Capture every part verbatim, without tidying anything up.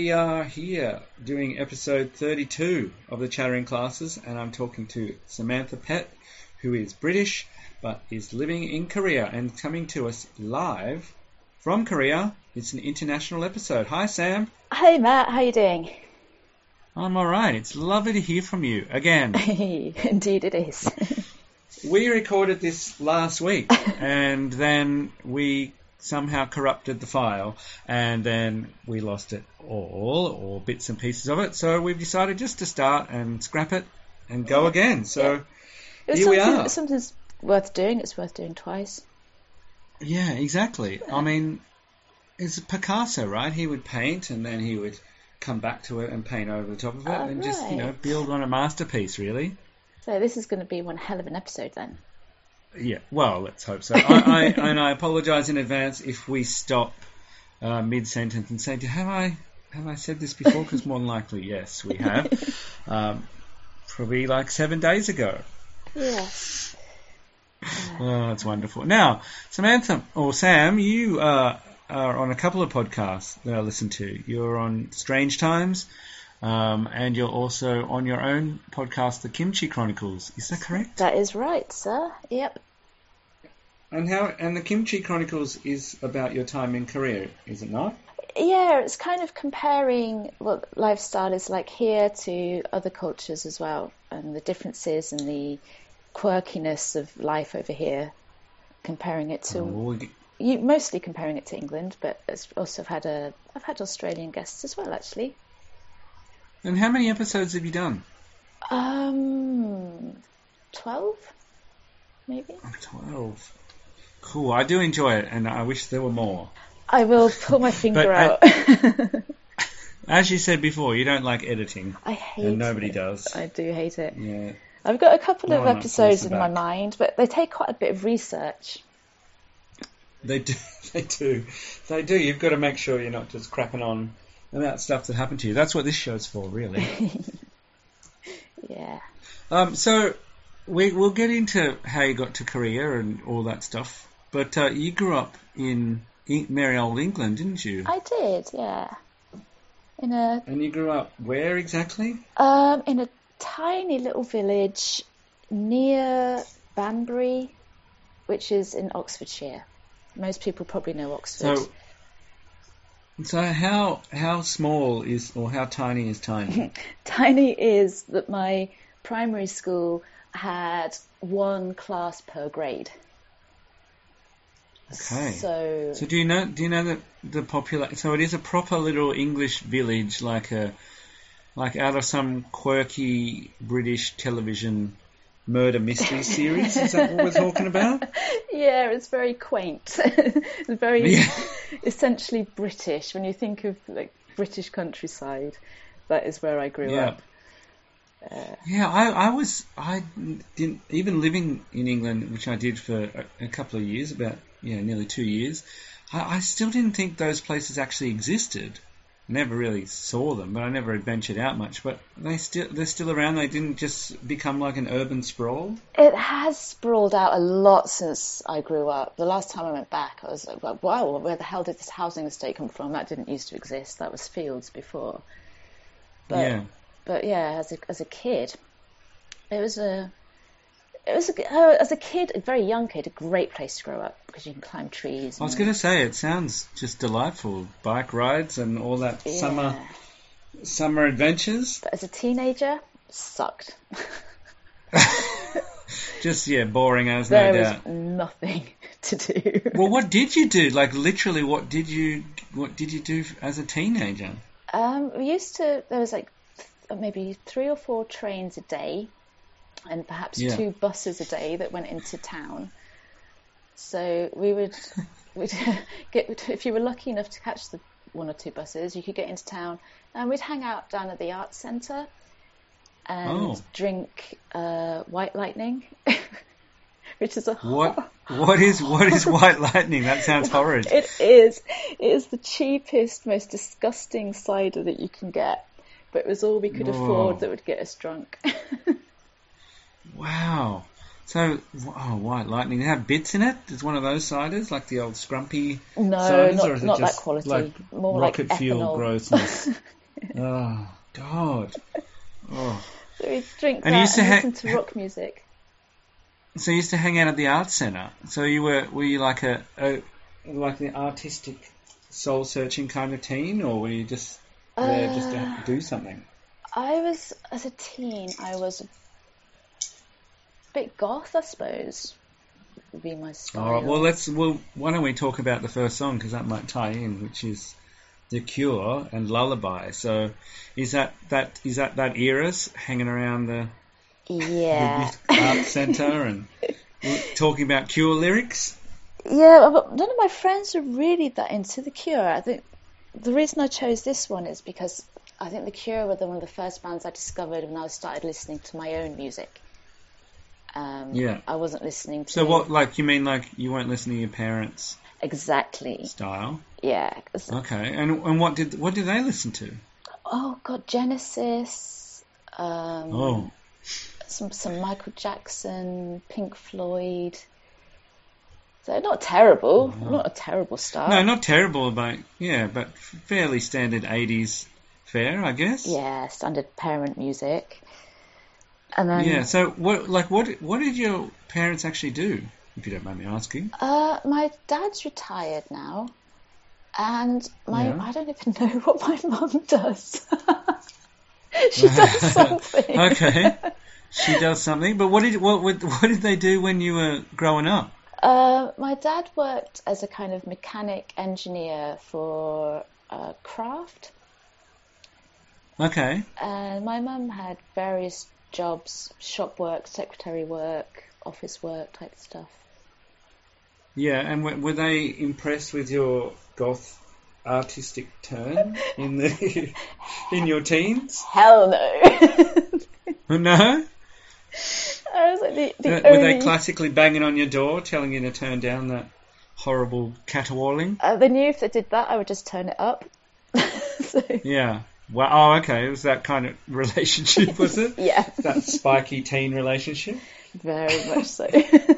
we are here doing episode thirty-two of the Chattering Classes, and I'm talking to Samantha Pett, who is British but is living in Korea and coming to us live from Korea. It's an international episode. Hi, Sam. Hey, Matt. How you doing? I'm all right. It's lovely to hear from you again. Indeed it is. We recorded this last week, and then we somehow corrupted the file, and then we lost it all, or bits and pieces of it. So we've decided just to start and scrap it and go yeah. again. So yeah. here we are. Something's worth doing. It's worth doing twice. Yeah, exactly. Yeah. I mean, it's Picasso, right? He would paint, and then he would come back to it and paint over the top of it, oh, and right. just, you know, build on a masterpiece, really. So this is going to be one hell of an episode, then. Yeah, well, let's hope so. I, I, and I apologise in advance if we stop uh, mid-sentence and say, have I have I said this before? Because more than likely, yes, we have. Um, probably like seven days ago. Yes. Oh, that's wonderful. Now, Samantha, or Sam, you uh, are on a couple of podcasts that I listen to. You're on Strange Times, um, and you're also on your own podcast, The Kimchi Chronicles. Is that correct? That is right, sir. Yep. And how? And The Kimchi Chronicles is about your time in Korea, is it not? Yeah, it's kind of comparing what lifestyle is like here to other cultures as well, and the differences and the quirkiness of life over here, comparing it to... Oh, you, mostly comparing it to England, but it's also I've had a I've had Australian guests as well, actually. And how many episodes have you done? Um, twelve, maybe. Twelve. Cool. I do enjoy it, and I wish there were more. I will pull my finger out. I, as you said before, you don't like editing. I hate it. And nobody it. does. I do hate it. Yeah. I've got a couple no, of episodes in my mind, but they take quite a bit of research. They do. They do. They do. You've got to make sure you're not just crapping on about stuff that happened to you. That's what this show's for, really. Yeah. Um. So we we'll get into how you got to Korea and all that stuff. But uh, you grew up in merry old England, didn't you? I did. Yeah. In a. And you grew up where exactly? Um. In a tiny little village near Banbury, which is in Oxfordshire. Most people probably know Oxford. So, so how how small is, or how tiny is tiny? Tiny is that my primary school had one class per grade. Okay. So, so do you know do you know that the popular? So it is a proper little English village, like a like out of some quirky British television murder mystery series. Is that what we're talking about? Yeah, it's very quaint. It's very yeah. essentially British. When you think of like British countryside, that is where I grew yeah. up. Uh, yeah, I, I was I didn't even living in England, which I did for a, a couple of years, about yeah, nearly two years. I, I still didn't think those places actually existed. Never really saw them, but I never ventured out much. But they still they're still around. They didn't just become like an urban sprawl. It has sprawled out a lot since I grew up. The last time I went back, I was like, wow, where the hell did this housing estate come from? That didn't used to exist. That was fields before. But, yeah. But yeah, as a as a kid, it was a it was a, uh, as a kid, a very young kid, a great place to grow up because you can climb trees. I was going to say, it sounds just delightful. Bike rides and all that yeah. summer summer adventures. But as a teenager, sucked. Just, yeah, boring as there no was doubt. Nothing to do. Well, what did you do? Like, literally, what did you what did you do as a teenager? Um, we used to, there was like th- maybe three or four trains a day and perhaps yeah. two buses a day that went into town. So we would, we'd get, if you were lucky enough to catch the one or two buses, you could get into town and we'd hang out down at the arts centre and oh. drink uh, White Lightning, which is a what what is what is White Lightning? That sounds horrid. It is. It is the cheapest, most disgusting cider that you can get, but it was all we could Whoa. afford that would get us drunk. Wow. So, oh, White Lightning. They have bits in it? Is one of those ciders, like the old Scrumpy no, ciders? not, or is it not just that quality. Like more rocket like fuel ethanol. grossness? Oh, God. Oh. So we drink And you that used to and ha- listen to rock music. So you used to hang out at the art centre. So you were were you like a, a like an artistic soul searching kind of teen, or were you just there just to Uh, do something? I was, as a teen, I was a bit goth, I suppose, would be my style. All right. Well, let's. Well, why don't we talk about the first song, because that might tie in, which is The Cure and Lullaby. So, is that that is that that era's hanging around the Yeah. the youth art centre and talking about Cure lyrics? Yeah, but none of my friends are really that into The Cure. I think the reason I chose this one is because I think The Cure were the, one of the first bands I discovered when I started listening to my own music. Um, Yeah. I wasn't listening to... So what, like, you mean like you weren't listening to your parents' Exactly. style? Yeah. 'Cause- Okay. And and what did what did they listen to? Oh, God, Genesis, um, Oh. some, some Michael Jackson, Pink Floyd... So not terrible, not a terrible start. No, not terrible, but yeah, but fairly standard eighties fare, I guess. Yeah, standard parent music. And then, Yeah. So what, like, what, what did your parents actually do, if you don't mind me asking? uh, my dad's retired now, and my Yeah. I don't even know what my mum does. She does something. Okay. She does something, but what did what what what did they do when you were growing up? Uh, my dad worked as a kind of mechanic engineer for uh, Kraft, Okay. and my mum had various jobs: shop work, secretary work, office work type stuff. Yeah, and were, were they impressed with your goth artistic turn in the in your teens? Hell no. No. I was like the, the Were only... they classically banging on your door, telling you to turn down that horrible caterwauling? Uh, they knew if they did that, I would just turn it up. So, Yeah. Well, oh, okay. It was that kind of relationship, was it? yeah, That spiky teen relationship? very much so.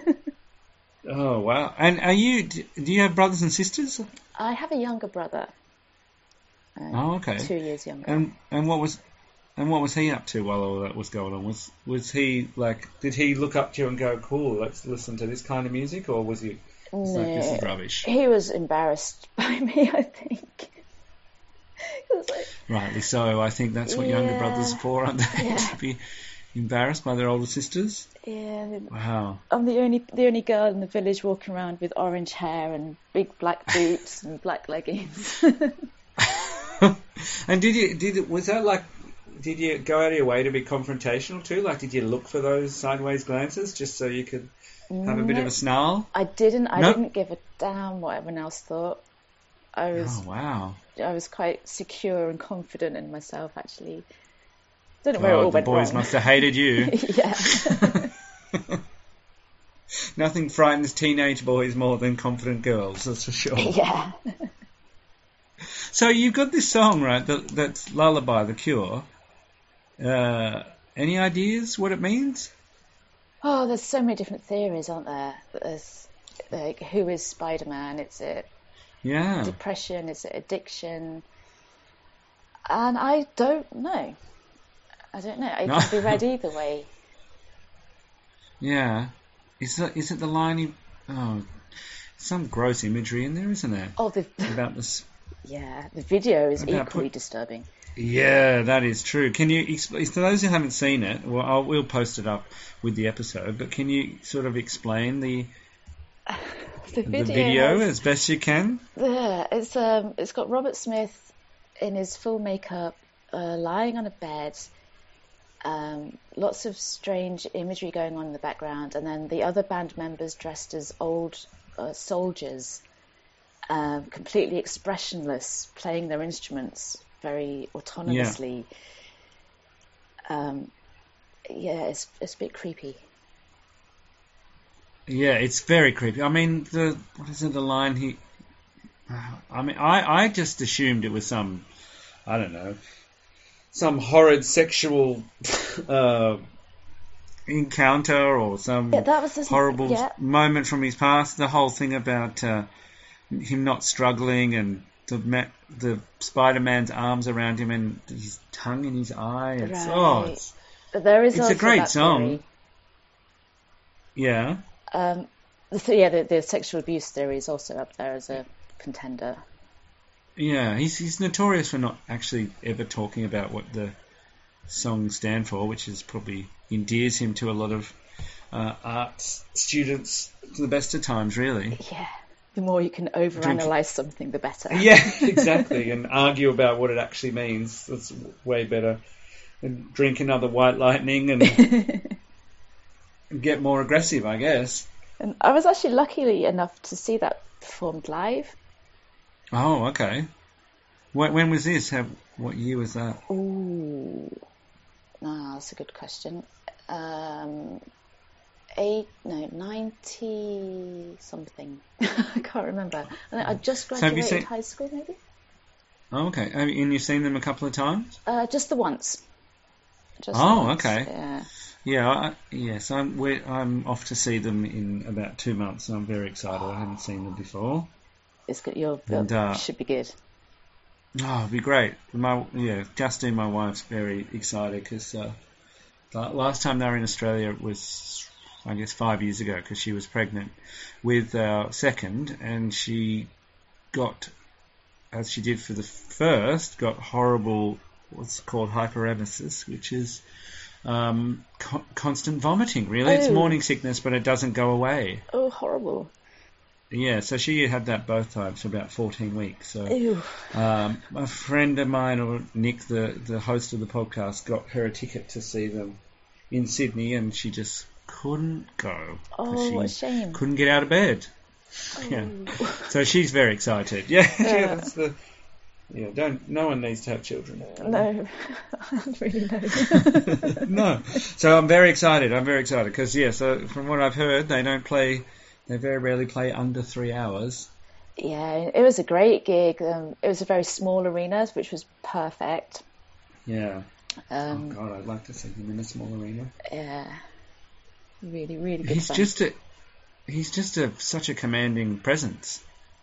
Oh, wow. And are you, do you have brothers and sisters? I have a younger brother. Um, Oh, okay. Two years younger. And and what was and what was he up to while all that was going on? Was was he like, did he look up to you and go, cool, let's listen to this kind of music, or was he just like, this is No, rubbish? he was embarrassed by me, I think. It was like, Rightly so. I think that's what younger Yeah. brothers are for, aren't they? Yeah. To be embarrassed by their older sisters. yeah, Wow. I'm the only the only girl in the village walking around with orange hair and big black boots and black leggings. And did you did was that like? Did you go out of your way to be confrontational too? Like, did you look for those sideways glances just so you could have a bit No, of a snarl? I didn't. I No? didn't give a damn what everyone else thought. I was Oh, wow. I was quite secure and confident in myself, actually. Don't know where it all God, the went boys wrong. must have hated you. Yeah. Nothing frightens teenage boys more than confident girls, that's for sure. Yeah. So you've got this song, right, that, that's Lullaby, The Cure. Uh, any ideas what it means? Oh, there's so many different theories, aren't there? There's like, who is Spider-Man? Is it Yeah. depression? Is it addiction? And I don't know. I don't know. It No. can be read either way. Yeah. Is it, is it the line he... Oh, some gross imagery in there, isn't there? Oh, the About this... yeah, the video is About equally put- disturbing. Yeah, that is true. Can you explain, for those who haven't seen it, well, I'll, we'll post it up with the episode, but can you sort of explain the, The the video, video has- as best you can? Yeah, it's um, it's got Robert Smith in his full makeup, uh, lying on a bed. Um, lots of strange imagery going on in the background, and then the other band members dressed as old uh, soldiers, um, completely expressionless, playing their instruments very autonomously. Um, yeah, it's it's a bit creepy. Yeah, it's very creepy. I mean, the what is it? The line he. I mean, I, I just assumed it was some, I don't know, some horrid sexual uh, encounter or some Yeah, that was the, horrible yeah. moment from his past. The whole thing about uh, him not struggling and the ma- the Spider-Man's arms around him and his tongue in his eye. It's, Right. oh, it's, There is it's also a great that song. theory. Yeah. Um, the th- yeah, the, the sexual abuse theory is also up there as a contender. Yeah, he's he's notorious for not actually ever talking about what the songs stand for, which is probably endears him to a lot of uh, arts students to the best of times, really. Yeah, the more you can overanalyze something, the better. Yeah, exactly, and argue about what it actually means. That's way better than drink another White Lightning and get more aggressive, I guess. And I was actually lucky enough to see that performed live. Oh, okay. When, when was this? How, what year was that? Ooh, no, that's a good question. Um, eight, no, ninety something. I can't remember. I just So have you graduated seen- high school, maybe. Oh, okay. Have you- And you've seen them a couple of times? Uh, just the once. Just the Oh, once, okay. Yeah. Yeah, I, yes, I'm we're, I'm off to see them in about two months, and I'm very excited. I haven't seen them before. It's good. You'll, And, you'll uh, should be good. Oh, it'd be great. My yeah, Justine, my wife's very excited because uh, the last time they were in Australia was, I guess, five years ago because she was pregnant with our second, and she got, as she did for the first, got horrible what's called hyperemesis, which is um, co- constant vomiting. Really, it's Oh. morning sickness, but it doesn't go away. Oh, horrible. Yeah, so she had that both times for about fourteen weeks. So Ew. um, a friend of mine, or Nick, the, the host of the podcast, got her a ticket to see them in Sydney, and she just couldn't go. 'cause Oh, she what a shame. couldn't get out of bed. Yeah, so she's very excited. Yeah, yeah, Yeah. that's the. Yeah, don't. No one needs to have children. No, I really know. No. So I'm very excited. I'm very excited because yeah. So from what I've heard, they don't play. They very rarely play under three hours. Yeah, it was a great gig. Um, it was a very small arena, which was perfect. Yeah. Um, oh God, I'd like to see him in a small arena. Yeah, really, really good. He's fun. just a. He's just a such a commanding presence.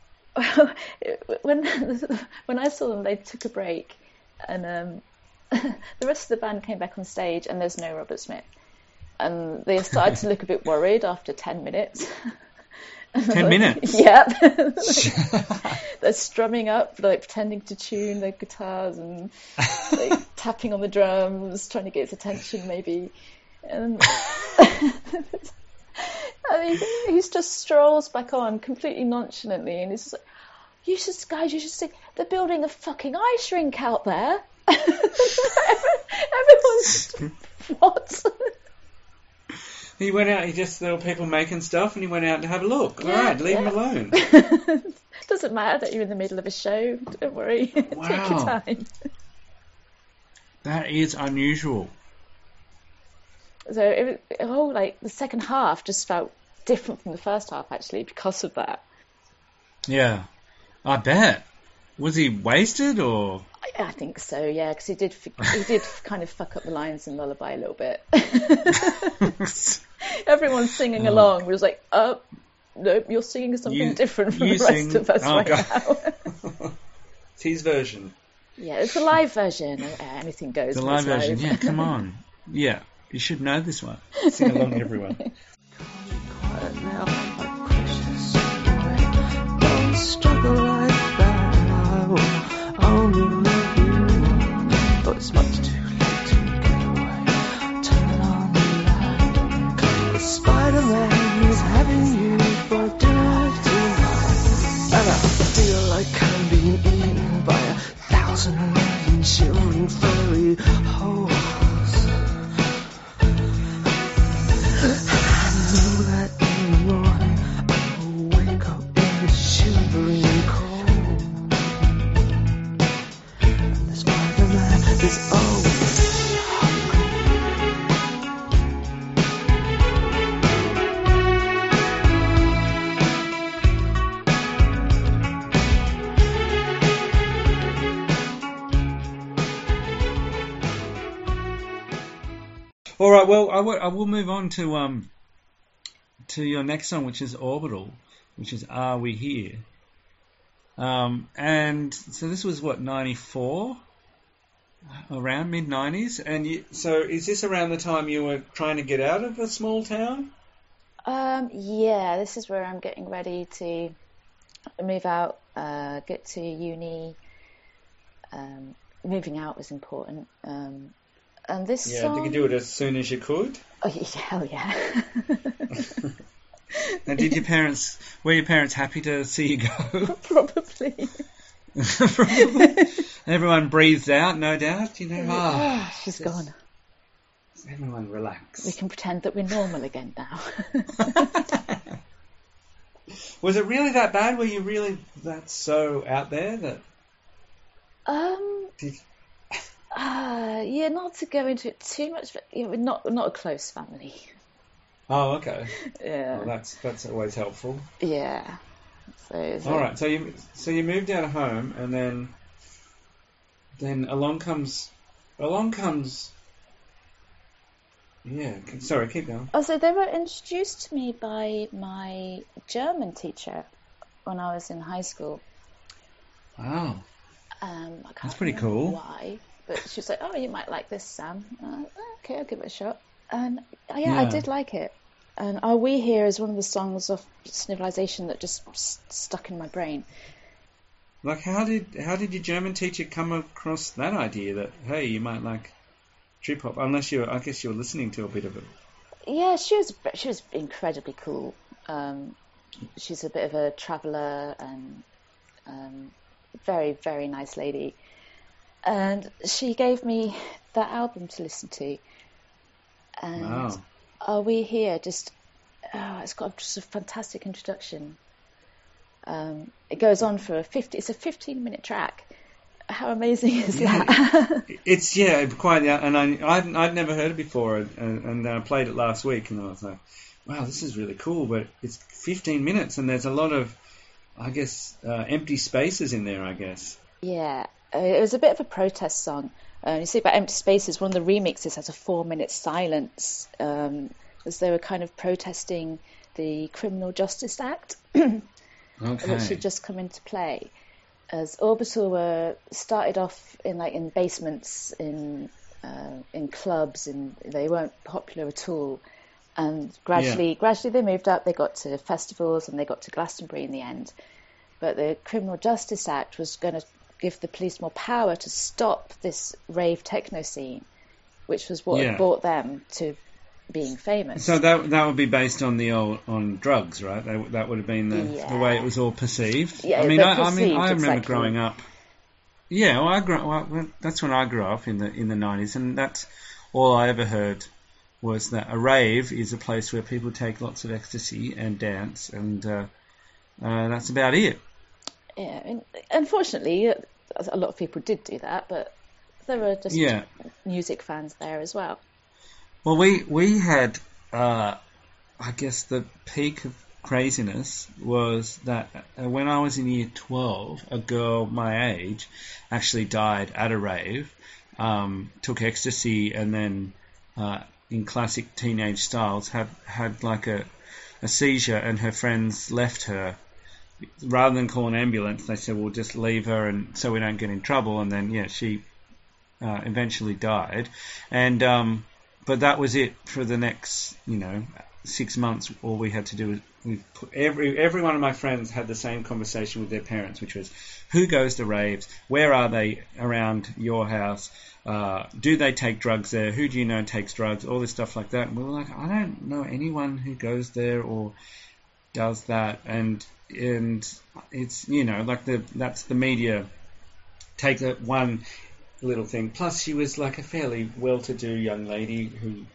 when when I saw them, they took a break, and um, the rest of the band came back on stage, and there's no Robert Smith, and they started to look a bit worried after ten minutes. Ten minutes? Yep. They're strumming up, like pretending to tune their guitars and like, tapping on the drums, trying to get his attention, maybe. And I mean, he just strolls back on completely nonchalantly, and he's just like, "You should, guys, you should see. They're building a fucking ice rink out there." Everyone's just, what? He went out. He just there were people making stuff, and he went out to have a look. Yeah, All right, leave yeah. him alone. Doesn't matter that you're in the middle of a show. Don't worry. Take your Wow. time. That is unusual. So it was, oh, like the second half just felt different from the first half actually because of that. Yeah, I bet. Was he wasted or? I, I think so, yeah, because he did f- he did kind of fuck up the lines in Lullaby a little bit. Everyone's singing Oh. along. We was like, oh, nope, you're singing something You- different from you the rest sing- of us oh, right God. now. It's his version. Yeah, it's a live version. Uh, Anything goes. The when live it's version. Yeah, come on. Yeah, you should know this one. Sing along, everyone. Quiet now, my precious boy. Don't struggle like that. I will only love you, but it's much too late to get away. Turn on the light. The Spider-Man is having you for dinner tonight, and I feel like I'm being eaten by a thousand million children furry holes. I know that in the morning I will wake up in the shivering cold, and the Spider-Man is always hungry. All right. Well, I will, I will move on to um to your next song, which is Orbital, which is Are We Here? Um, and so this was what, ninety-four, around mid nineties, and you, so is this around the time you were trying to get out of a small town? Um, yeah, this is where I'm getting ready to move out, uh, get to uni. Um, moving out was important. Um, and this Yeah, song... did you do it as soon as you could? Oh, yeah, hell yeah. And did your parents, were your parents happy to see you go? Probably. Probably. Everyone breathed out, no doubt. You know, ah, oh, she's gone. Everyone relax. We can pretend that we're normal again now. Was it really that bad? Were you really that so out there that? Um. Did... Uh, yeah, not to go into it too much, but you know, we're not we're not a close family. Oh, okay. Yeah. Well, that's that's always helpful. Yeah. So. so All right. So you so you moved out of home, and then then along comes along comes. Yeah. Sorry, keep going. Oh, so they were introduced to me by my German teacher when I was in high school. Wow. Um, I can't That's pretty remember cool. Why? But she was like, "Oh, you might like this, Sam." Uh, okay, I'll give it a shot. And uh, yeah, Yeah. I did like it. And "Are We Here" is one of the songs of Civilization that just s- stuck in my brain. Like, how did how did your German teacher come across that idea that hey, you might like trip hop? Unless you, I guess you were listening to a bit of it. Yeah, she was she was incredibly cool. Um, she's a bit of a traveller and um, very very nice lady. And she gave me that album to listen to. And Wow. Are We Here? Just oh, it's got just a fantastic introduction. Um, it goes on for a fifty. It's a fifteen-minute track. How amazing is Yeah. that? It's yeah, quite. And I I'd, I'd never heard it before, and, and I played it last week, and I was like, wow, this is really cool. But it's fifteen minutes, and there's a lot of, I guess, uh, empty spaces in there. I guess. Yeah, uh, it was a bit of a protest song. Uh, you see about Empty Spaces, one of the remixes has a four-minute silence, um, as they were kind of protesting the Criminal Justice Act, Okay. which had just come into play. As Orbital were started off in like in basements, in uh, in clubs, and they weren't popular at all. And gradually, Yeah. gradually they moved up. They got to festivals, and they got to Glastonbury in the end. But the Criminal Justice Act was going to give the police more power to stop this rave techno scene, which was what Yeah. had brought them to being famous. So that that would be based on the old on drugs, right? That, that would have been the Yeah. the way it was all perceived. Yeah, I mean, they're I, I mean, perceived, I remember exactly. growing up. Yeah, well, I grew. Well, that's when I grew up in the in the nineties, and that's all I ever heard was that a rave is a place where people take lots of ecstasy and dance, and uh, uh, that's about it. Yeah, and unfortunately, a lot of people did do that, but there were just Yeah. music fans there as well. Well, we we had, uh, I guess, the peak of craziness was that uh, when I was in year twelve, a girl my age actually died at a rave, um, took ecstasy, and then, uh, in classic teenage styles, had had like a a seizure, and her friends left her. Rather than call an ambulance, they said, "We'll just leave her, and so we don't get in trouble." And then, yeah, she uh, eventually died, and um, but that was it for the next, you know, six months. All we had to do was we put every every one of my friends had the same conversation with their parents, which was, "Who goes to raves? Where are they around your house? Uh, do they take drugs there? Who do you know takes drugs?" All this stuff like that. And we were like, "I don't know anyone who goes there or does that," and and it's, you know, like the that's the media take that one little thing. Plus, she was like a fairly well-to-do young lady who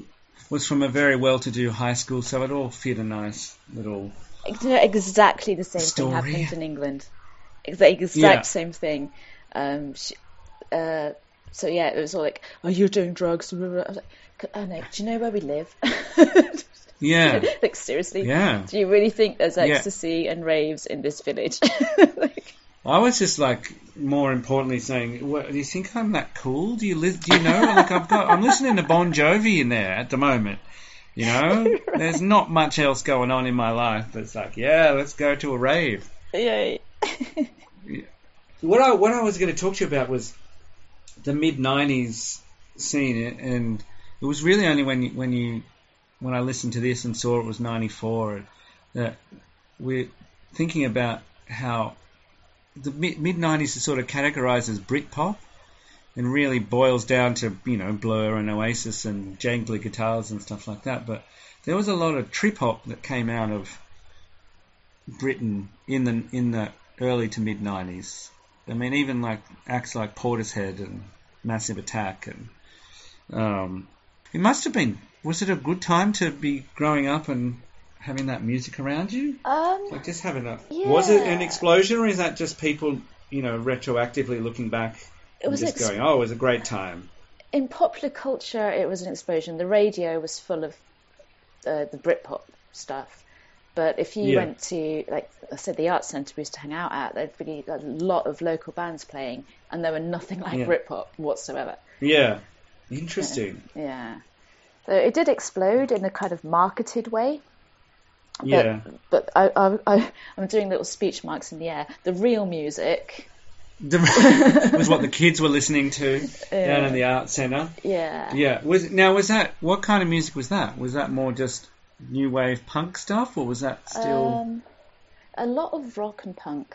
was from a very well-to-do high school, so it all fit a nice little You know, exactly the same Story. thing happens in England. The exact Yeah. same thing. Um, she, uh, so yeah, it was all like, "Oh, you're doing drugs." I was like, "Oh no, do you know where we live?" yeah Like, seriously, yeah. do you really think there's Yeah. ecstasy and raves in this village? Like, I was just like, more importantly, saying, well, "Do you think I'm that cool? Do you li- do you know? Like, I've got, I'm listening to Bon Jovi in there at the moment. You know, Right. there's not much else going on in my life, but it's like, yeah, let's go to a rave." yeah, What I what I was going to talk to you about was the mid nineties scene, and it was really only when you, when you when I listened to this and saw it was ninety-four that we're thinking about how the mid nineties is sort of categorised as Britpop, and really boils down to, you know, Blur and Oasis and jangly guitars and stuff like that. But there was a lot of trip hop that came out of Britain in the in the early to mid nineties. I mean, even like acts like Portishead and Massive Attack, and um, it must have been. Was it a good time to be growing up and having that music around you? Um, like just having a. Yeah. Was it an explosion, or is that just people, you know, retroactively looking back It was and just ex- going, "Oh, it was a great time." In popular culture, it was an explosion. The radio was full of uh, the Britpop stuff. But if you Yeah. went to, like I said, the Arts Centre we used to hang out at, there'd be a lot of local bands playing, and there were nothing like Yeah. Britpop whatsoever. Yeah, interesting. Yeah. So it did explode in a kind of marketed way. But, Yeah. But I, I, I, I'm doing little speech marks in the air. The real music, The, was what the kids were listening to down in the Arts Centre. yeah. Yeah. Was now was that what kind of music was that? Was that more just new wave punk stuff, or was that still? Um, a lot of rock and punk.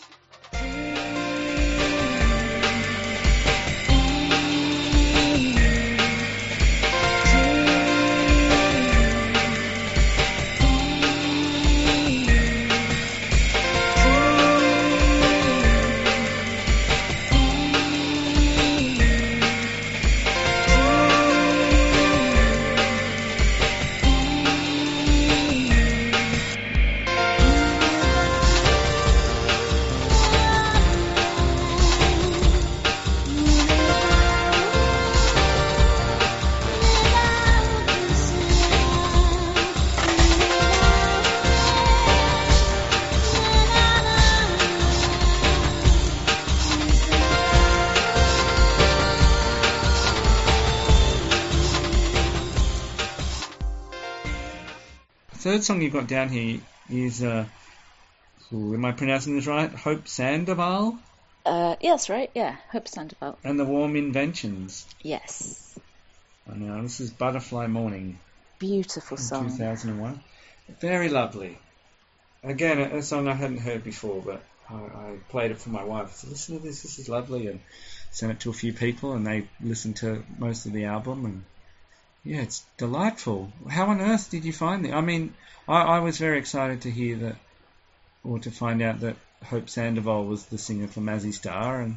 The third song you've got down here is, uh, ooh, am I pronouncing this right? Hope Sandoval Uh, yes, right, yeah. Hope Sandoval. and the Warm Inventions. Yes. I know, this is Butterfly Morning Beautiful from song. two thousand one. Very lovely. Again, a, a song I hadn't heard before, but I, I played it for my wife. I said, listen to this, this is lovely, and sent it to a few people, and they listened to most of the album, and yeah, it's delightful. How on earth did you find it? I mean, I, I was very excited to hear that, or to find out that Hope Sandoval was the singer for Mazzy Star, and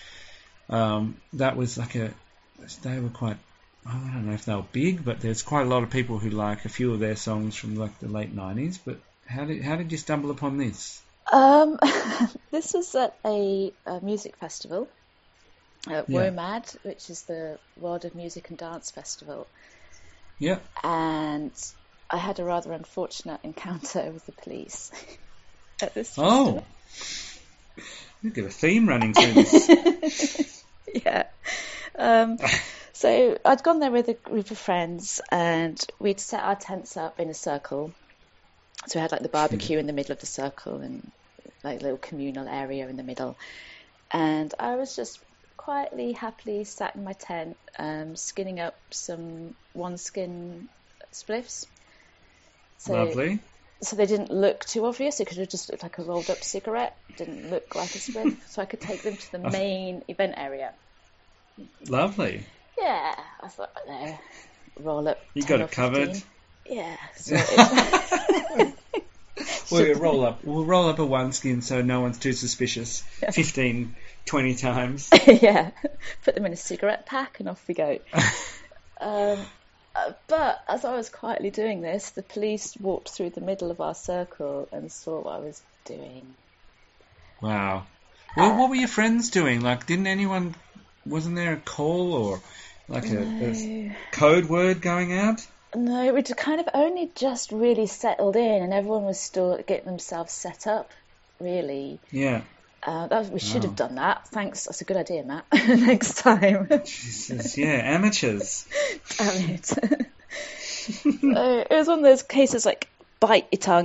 um, that was like a, they were quite, I don't know if they were big, but there's quite a lot of people who like a few of their songs from like the late nineties. But how did how did you stumble upon this? Um, this was at a, a music festival at Yeah. WOMAD, which is the World of Music and Dance Festival. Yeah. And I had a rather unfortunate encounter with the police at this Oh, festival. you've got a theme running through this. Yeah. Um, so I'd gone there with a group of friends, and we'd set our tents up in a circle. So we had like the barbecue in the middle of the circle and like a little communal area in the middle. And I was just quietly, happily sat in my tent, um, skinning up some one skin spliffs. So, Lovely. So they didn't look too obvious. It could have just looked like a rolled up cigarette. Didn't look like a spliff. So I could take them to the main event area. Lovely. Yeah, I thought, there, roll up. You ten got or it covered. fifteen. Yeah. So it, We'll roll up. We'll roll up a one skin so no one's too suspicious. Fifteen, twenty times. yeah, put them in a cigarette pack and off we go. um, uh, but as I was quietly doing this, the police walked through the middle of our circle and saw what I was doing. Wow. Well, what were your friends doing? Like, didn't anyone? Wasn't there a call or like a, a code word going out? No, it would kind of only just really settled in, and everyone was still getting themselves set up. Really. Yeah. Uh, that was, we should Oh. have done that. Thanks. That's a good idea, Matt. Next time. Jesus, yeah, amateurs. Damn it. So it was one of those cases like bite your tongue,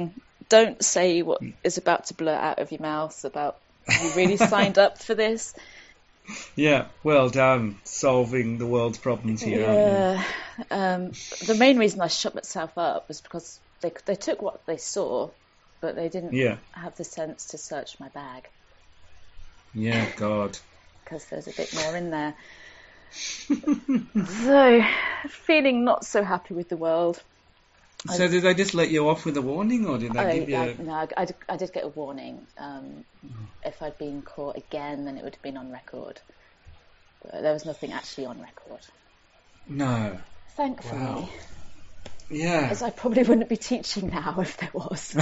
don't say what is about to blurt out of your mouth about you really signed up for this. Yeah, well done solving the world's problems here, aren't Yeah. Um, the main reason I shut myself up was because they they took what they saw, but they didn't you? Yeah. have the sense to search my bag Yeah, God. because there's a bit more in there. So, feeling not so happy with the world. So did they just let you off with a warning, or did they I, give you? I, A... no, I, I did, I did get a warning. Um, if I'd been caught again, then it would have been on record. But there was nothing actually on record. No. Thankfully. Wow. Yeah. As I probably wouldn't be teaching now if there was.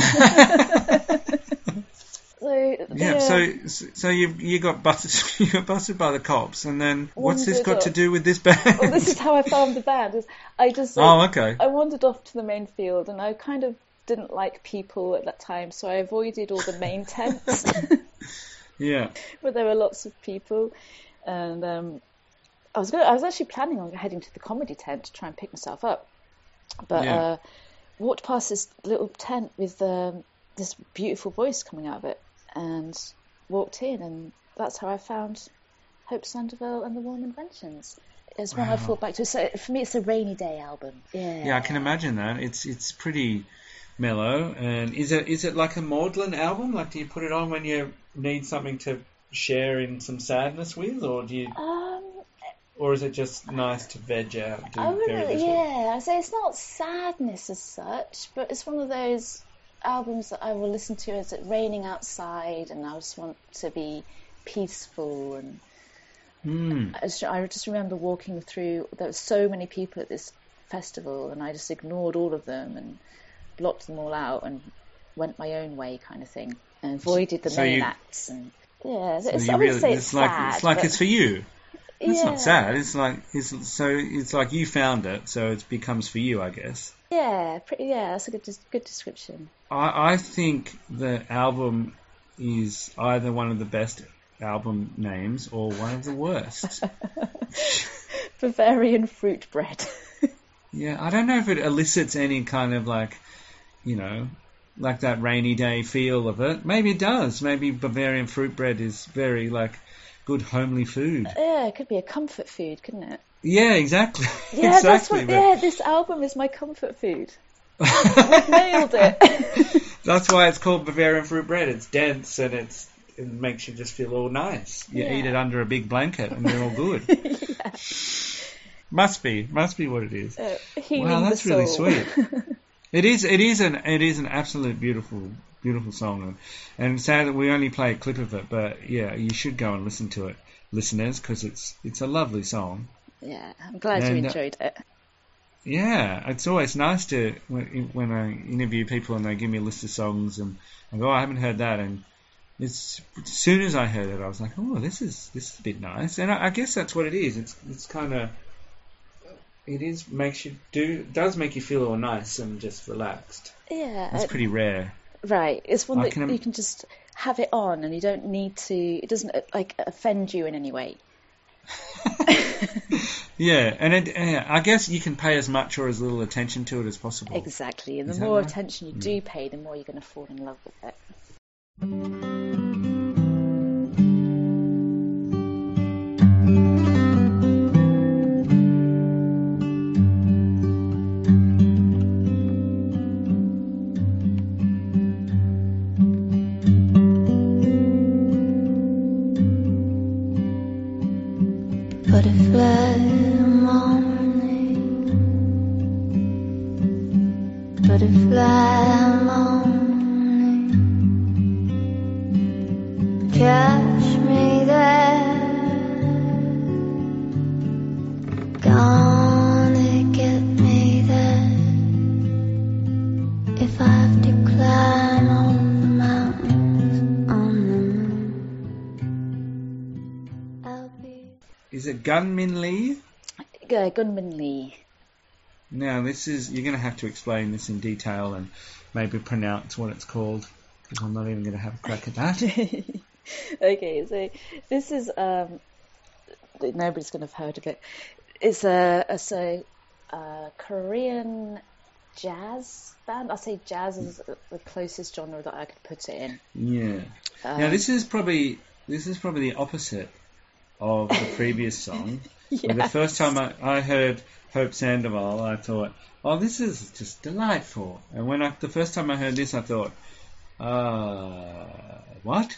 So, Yeah, yeah. so so you you got busted you got busted by the cops, and then what's this Wandered got off. to do with this band? Well, this is how I found the band. is I just Oh, okay. I wandered off to the main field, and I kind of didn't like people at that time, so I avoided all the main tents Yeah. where there were lots of people. And um, I was gonna, I was actually planning on heading to the comedy tent to try and pick myself up, but Yeah. uh, walked past this little tent with um, this beautiful voice coming out of it, and walked in, and that's how I found Hope Sandoval and the Warm Inventions. It's one I Wow. thought back to. So for me, it's a rainy day album. Yeah, Yeah, I can imagine that. It's it's pretty mellow. And is it is it like a maudlin album? Like, do you put it on when you need something to share in some sadness with, or do you, Um, or is it just nice to veg out? Do I very wouldn't, little? yeah, I say it's not sadness as such, but it's one of those albums that I will listen to as it's raining outside, and I just want to be peaceful. And Mm. I just, I just remember walking through. There were so many people at this festival, and I just ignored all of them and blocked them all out and went my own way, kind of thing, and avoided the So main you- acts. And yeah, So it's, you I wouldn't really, say it's, it's like sad, it's like but it's for you. It's yeah. not sad. It's like it's so it's like you found it, so it becomes for you, I guess. Yeah, pretty, yeah, that's a good good description. I, I think the album is either one of the best album names or one of the worst. Bavarian fruit bread. Yeah, I don't know if it elicits any kind of like, you know, like that rainy day feel of it. Maybe it does. Maybe Bavarian fruit bread is very like good homely food. Yeah, it could be a comfort food, couldn't it? Yeah, exactly. Yeah, exactly. that's what. but- Yeah, this album is my comfort food. We've nailed it. That's why it's called Bavarian fruit bread. It's dense and it's it makes you just feel all nice. You Yeah. eat it under a big blanket and you're all good. Yeah. Must be, must be what it is. Uh, healing Wow, that's the really soul. sweet. It is, it is an, it is an absolute beautiful, beautiful song, and it's sad that we only play a clip of it. But yeah, you should go and listen to it, listeners, because it's it's a lovely song. Yeah, I'm glad you And, uh, enjoyed it. Yeah, it's always nice to when, when I interview people and they give me a list of songs and I go, oh, I haven't heard that, and it's as soon as I heard it, I was like, oh, this is this is a bit nice, and I, I guess that's what it is. It's it's kind of it is makes you do does make you feel all nice and just relaxed. Yeah, It's uh, pretty rare. right. It's one I that can im- you can just have it on, and you don't need to. It doesn't uh, like offend you in any way. Yeah, and it, yeah, I guess you can pay as much or as little attention to it as possible. Exactly, and the Is that more right? attention you Mm. do pay, the more you're going to fall in love with it. Butterfly morning, butterfly morning, catch me there, gonna get me there, if I have to climb all the mountains on the moon, I'll be. Is it Gunmin Lee? Uh, Gunman Lee. Now, this is you're going to have to explain this in detail and maybe pronounce what it's called, because I'm not even going to have a crack at that. Okay, so this is um, nobody's going to have heard of it. It's a, it's a, a Korean jazz band. I'll say jazz is the closest genre that I could put it in. Yeah. Um, Now this is probably this is probably the opposite of the previous song. Where the yes. first time I, I heard Hope Sandoval, I thought, "Oh, this is just delightful." And when I the first time I heard this, I thought, "Uh, what?"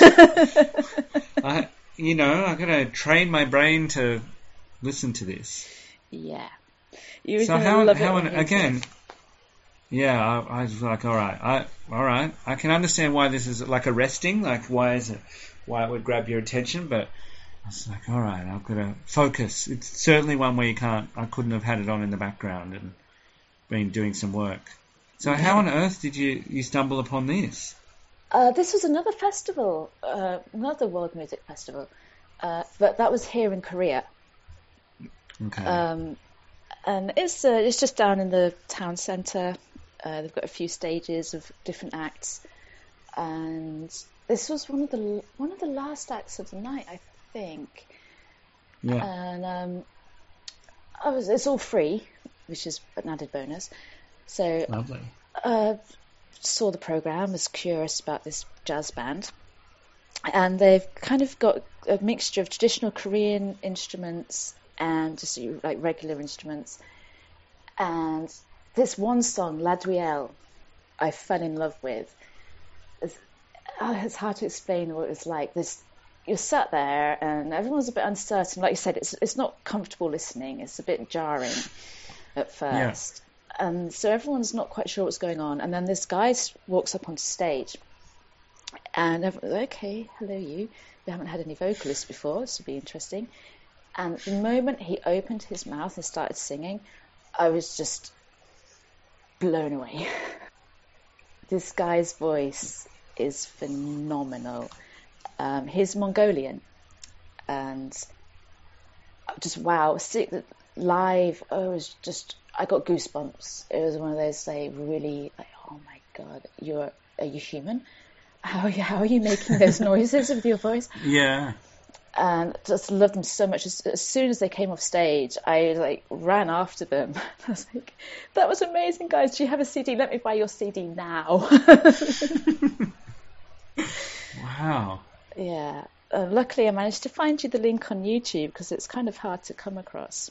I, you know, I gotta train my brain to listen to this. Yeah. You're So gonna how love how it when on, you again? hear it. Yeah, I, I was like, all right, I all right, I can understand why this is like arresting, like why is it, why it would grab your attention, but I was like, all right, I've got to focus. It's certainly one where you can't. I couldn't have had it on in the background and been doing some work. So how on earth did you you stumble upon this? Uh, this was another festival, uh, another world music festival, uh, but that was here in Korea. Okay. Um, and it's uh, it's just down in the town centre. Uh, they've got a few stages of different acts, and this was one of the one of the last acts of the night, I think. yeah. And um, I was it's all free, which is an added bonus. So Lovely. uh, saw the programme, was curious about this jazz band, and they've kind of got a mixture of traditional Korean instruments and just like regular instruments. And this one song, La Duel, I fell in love with. It's, oh, it's hard to explain what it was like. This, you're sat there and everyone's a bit uncertain. Like you said, it's it's not comfortable listening. It's a bit jarring at first. And so everyone's not quite sure what's going on. And then this guy s- walks up onto stage. And everyone's okay, hello you. We haven't had any vocalists before. This will be interesting. And the moment he opened his mouth and started singing, I was just blown away. This guy's voice is phenomenal. Um, he's Mongolian. And just wow, see, the- live, oh, it was just, I got goosebumps. It was one of those, like, really, like, oh my God, you're, are you human? How are you, how are you making those noises with your voice? Yeah. And just loved them so much. As, as soon as they came off stage, I like ran after them. I was like, "That was amazing, guys! Do you have a C D? Let me buy your C D now." Wow. Yeah. Uh, luckily, I managed to find you the link on YouTube because it's kind of hard to come across.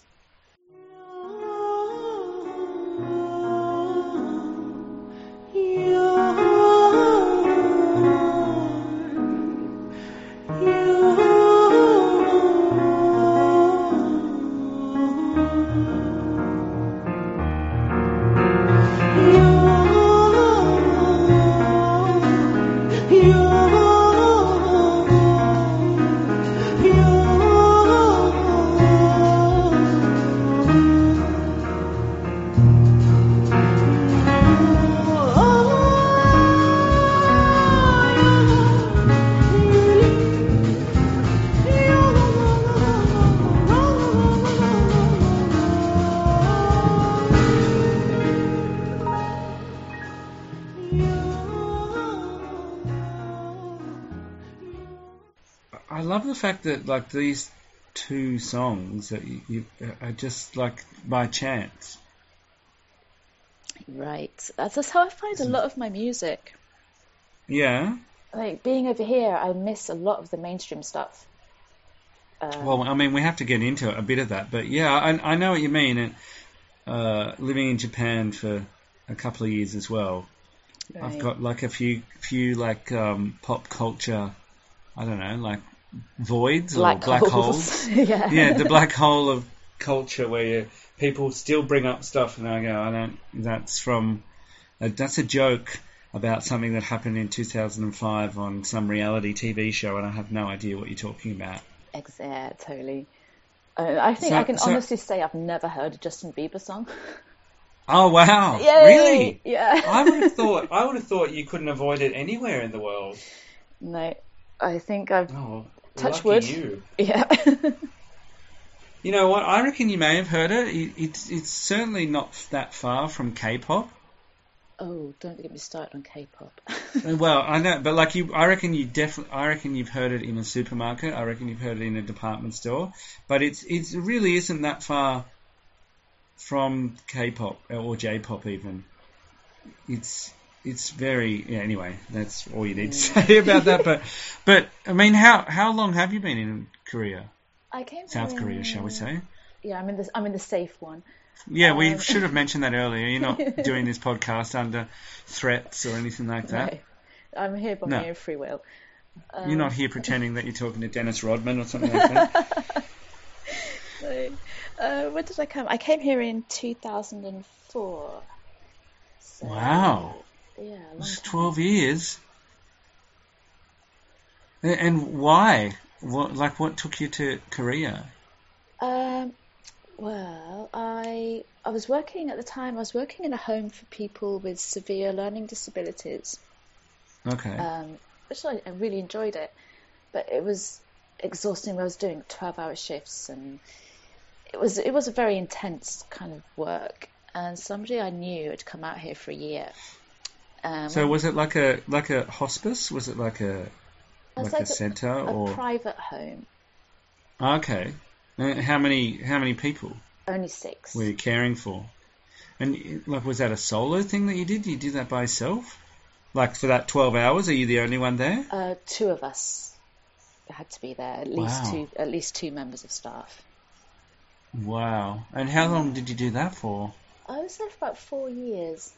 I love the fact that like these two songs that you, you are just like by chance. Right. That's, that's how I find a lot of my music. Yeah. Like being over here, I miss a lot of the mainstream stuff. Um, Well, I mean, we have to get into a bit of that, but yeah, I, I know what you mean. And uh, living in Japan for a couple of years as well, I've right. got like a few few like um, pop culture, I don't know, like voids black or black holes. holes. yeah. Yeah, the black hole of culture where you, people still bring up stuff, and I go, I don't. That's from, uh, that's a joke about something that happened in two thousand five on some reality T V show, and I have no idea what you're talking about. Ex- yeah, totally. Uh, I think So- I can so- honestly say I've never heard a Justin Bieber song. Oh wow! Yay! Really? Yeah. I would have thought. I would have thought you couldn't avoid it anywhere in the world. No, I think I've Oh, touch lucky wood. you. Yeah. You know what? I reckon you may have heard it. it it's it's certainly not that far from K-pop. Oh, don't get me started on K-pop. Well, I know, but like you, I reckon you definitely. I reckon you've heard it in a supermarket. I reckon you've heard it in a department store. But it's it's it really isn't that far from K-pop or J-pop even. It's it's very yeah. Anyway, that's all you need to say about that. But but I mean, how how long have you been in Korea? I came South from, Korea, shall we say? Yeah, I'm in the I'm in the safe one. Yeah, Um, we should have mentioned that earlier. You're not doing this podcast under threats or anything like that. No, I'm here by No. my own free will. Um, You're not here pretending that you're talking to Dennis Rodman or something like that. So, uh, when did I come? I came here in two thousand four. So, Wow. Yeah, a long It's time. twelve years. A- And why? What, like, what took you to Korea? Um, well, I I was working at the time. I was working in a home for people with severe learning disabilities, Okay. um, which I, I really enjoyed it. But it was exhausting. I was doing twelve-hour shifts, and it was it was a very intense kind of work. And somebody I knew had come out here for a year. Um, So was it like a like a hospice? Was it like a It was like, like a a- centre a or private home, okay? Uh, how many how many people only six. were you caring for? And like, was that a solo thing that you did? You did that by yourself? Like for that twelve hours, are you the only one there? Uh, two of us had to be there. At least Wow. two, at least two members of staff. Wow. And how long did you do that for? I was there for about four years,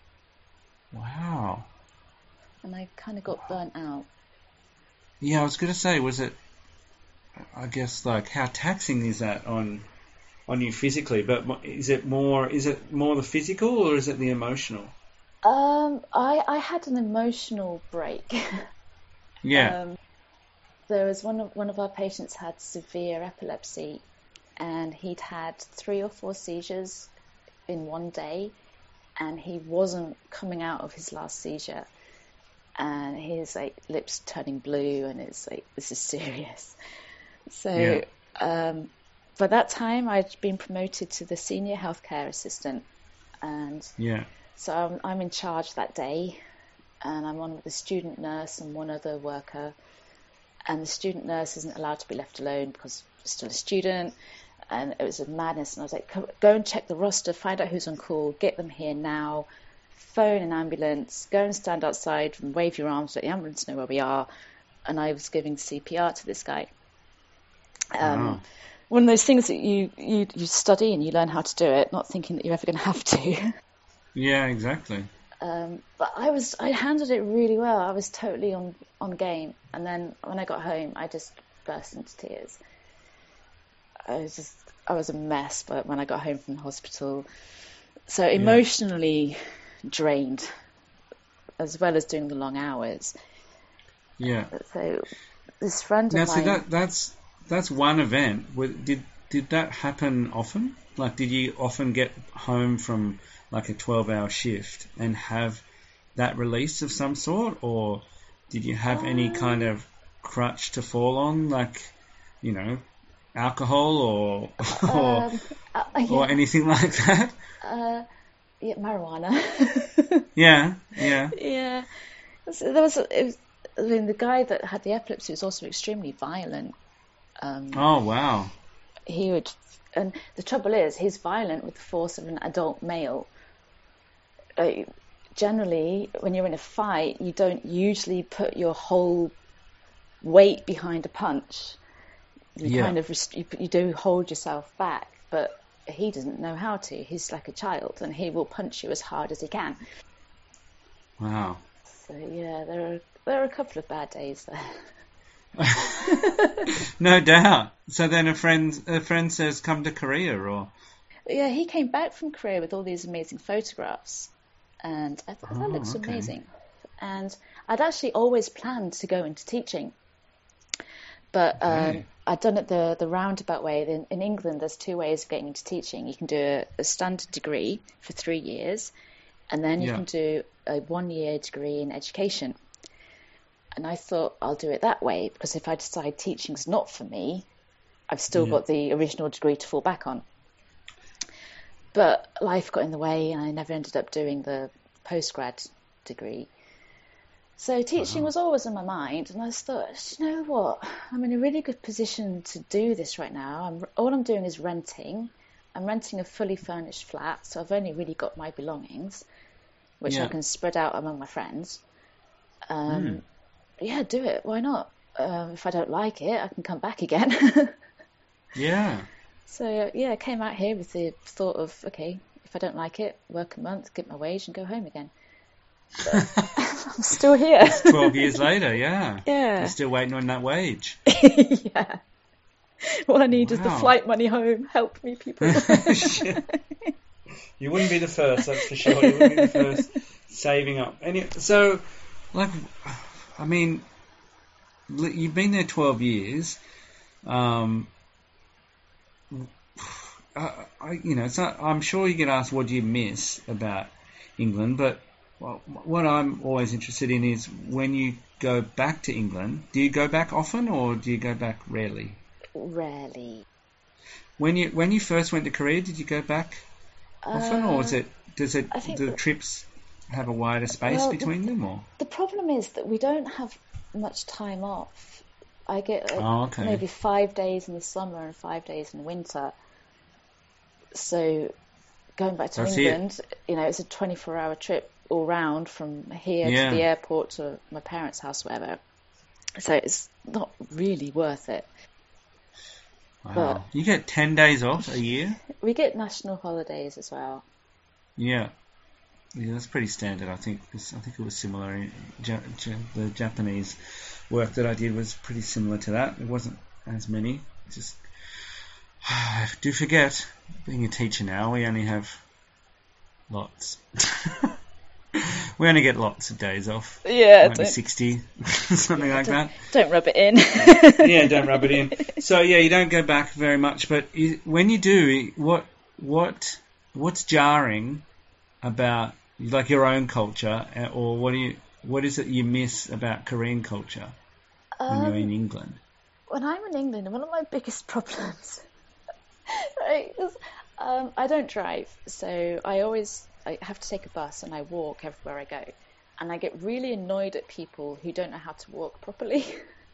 Wow. and I kind of got burnt out. Yeah, I was going to say, was it? I guess like how taxing is that on on you physically? But mo- is it more? Is it more the physical or is it the emotional? Um, I I had an emotional break. Yeah. Um, there was one of one of our patients had severe epilepsy, and he'd had three or four seizures in one day, and he wasn't coming out of his last seizure, and his like lips turning blue, and it's like, this is serious. So Yeah. um, by that time, I'd been promoted to the senior healthcare assistant, and Yeah. so I'm, I'm in charge that day, and I'm on with the student nurse and one other worker. And the student nurse isn't allowed to be left alone because she's still a student. And it was a madness. And I was like, "Come- go and check the roster, find out who's on call, get them here now, phone an ambulance, go and stand outside and wave your arms, let the ambulance know where we are." And I was giving C P R to this guy. Um, Wow. One of those things that you, you, you study and you learn how to do it, not thinking that you're ever going to have to. Yeah, exactly. Um, but I was, I handled it really well. I was totally on, on game. And then when I got home, I just burst into tears. I was just, I was a mess. But when I got home from the hospital, so emotionally drained, as well as doing the long hours. Yeah. So this friend Now, of see mine, that that's that's one event. Wa- Did did that happen often? Like, did you often get home from like a twelve-hour shift and have that release of some sort, or did you have any kind of crutch to fall on, like, you know, alcohol or or, um, uh, yeah, or anything like that? uh, yeah, marijuana. Yeah, yeah, Yeah, so there was, a, it was. I mean, the guy that had the epilepsy was also extremely violent. Um, Oh, wow. He would, and the trouble is, he's violent with the force of an adult male. Uh, generally, when you're in a fight, you don't usually put your whole weight behind a punch. You Yeah. kind of rest- you, you do hold yourself back, but he doesn't know how to. He's like a child, and he will punch you as hard as he can. Wow. So yeah, there are there are a couple of bad days there. No doubt. So then a friend a friend says, "Come to Korea," or Yeah, he came back from Korea with all these amazing photographs, and I thought Oh, that looks okay. amazing. And I'd actually always planned to go into teaching, but um, Okay. I'd done it the the roundabout way. In, in England, there's two ways of getting into teaching. You can do a, a standard degree for three years, and then you Yeah. can do a one-year degree in education. And I thought, I'll do it that way, because if I decide teaching's not for me, I've still Yeah. got the original degree to fall back on. But life got in the way, and I never ended up doing the postgrad degree. So teaching was always in my mind, and I just thought, you know what? I'm in a really good position to do this right now. I'm, all I'm doing is renting. I'm renting a fully furnished flat, so I've only really got my belongings, which Yeah. I can spread out among my friends. Um, Mm. Yeah, do it. Why not? Um, if I don't like it, I can come back again. Yeah. So uh, yeah, I came out here with the thought of, okay, if I don't like it, work a month, get my wage, and go home again. But I'm still here. Twelve years later, yeah. Yeah. You're still waiting on that wage. Yeah. All I need is the Wow. flight money home. Help me, people. You wouldn't be the first, that's for sure. You wouldn't be the first saving up. Any, so, like, I mean, li- you've been there twelve years. Um, I, I, you know, it's not, I'm sure you get asked what do you miss about England, but well, what I'm always interested in is when you go back to England, do you go back often or do you go back rarely? Rarely. When you when you first went to Korea, did you go back often, or is it does it I think the that- trips have a wider space Well, between them, or? The problem is that we don't have much time off. I get like, Oh, okay. maybe five days in the summer and five days in winter. So going back to That's it. England, you know, it's a twenty-four hour trip all round from here Yeah. to the airport to my parents' house, whatever. So it's not really worth it. Wow. but- You get ten days off a year? We get national holidays as well. Yeah. Yeah, that's pretty standard. I think I think it was similar. In ja- ja- the Japanese work that I did was pretty similar to that. It wasn't as many. Just I do forget, being a teacher now, we only have lots. We only get lots of days off. Yeah, Maybe sixty, something like that. don't rub it in. Yeah, don't rub it in. So yeah, you don't go back very much, but you, when you do, what what what's jarring about like your own culture, uh, or what do you what is it you miss about Korean culture when you're in England? When I'm in England, one of my biggest problems, right, is um, I don't drive, so I always I have to take a bus and I walk everywhere I go, and I get really annoyed at people who don't know how to walk properly.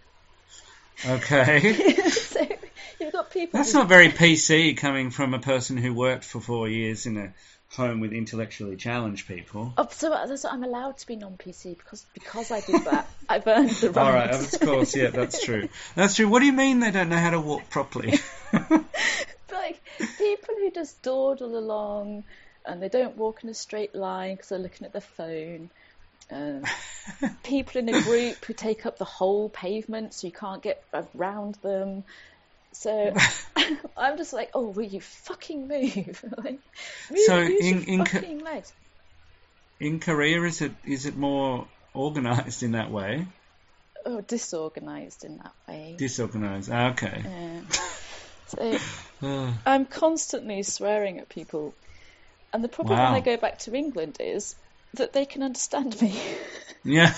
Okay, So you've got people. that's who- not very P C coming from a person who worked for four years in a home with intellectually challenged people. Oh, so that's what I'm allowed to be non-P C because because I did that, I've earned the right. All right, of course, yeah, that's true. That's true. What do you mean they don't know how to walk properly? Like people who just dawdle along and they don't walk in a straight line because they're looking at their phone. Um, people in a group who take up the whole pavement so you can't get around them. So I'm just like, oh, will you fucking move? Like, move So use in- your in Co- fucking legs. In Korea, is it is it more organised in that way? Oh, disorganised in that way. Disorganised. Ah, okay. Yeah. So Uh, I'm constantly swearing at people. And the problem Wow. when I go back to England is that they can understand me. yeah.